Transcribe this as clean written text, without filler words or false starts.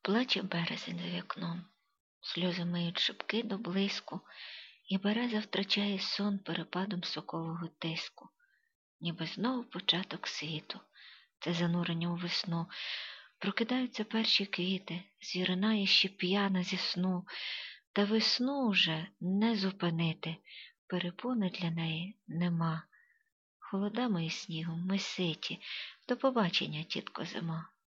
Плаче березень за вікном, сльози миють шибки до блиску, і береза втрачає сон перепадом сокового тиску. Ніби знов початок світу, це занурення у весну. Прокидаються перші квіти, звірина ще п'яна зі сну, та весну вже не зупинити, перепони для неї нема. Холодами і снігом ми ситі, до побачення, тітко зима.